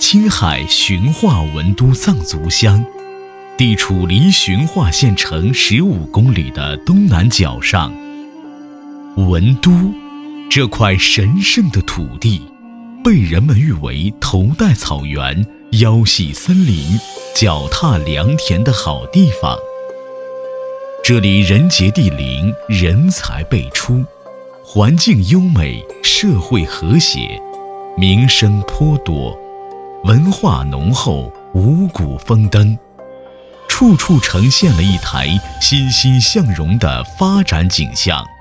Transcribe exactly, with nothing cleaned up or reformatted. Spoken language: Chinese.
青海循化文都藏族乡，地处离循化县城十五公里的东南角上。文都这块神圣的土地，被人们誉为头戴草原、腰系森林、脚踏良田的好地方。这里人杰地灵，人才辈出，环境优美，社会和谐，名声颇多，文化浓厚，五谷丰登，处处呈现了一台欣欣向荣的发展景象。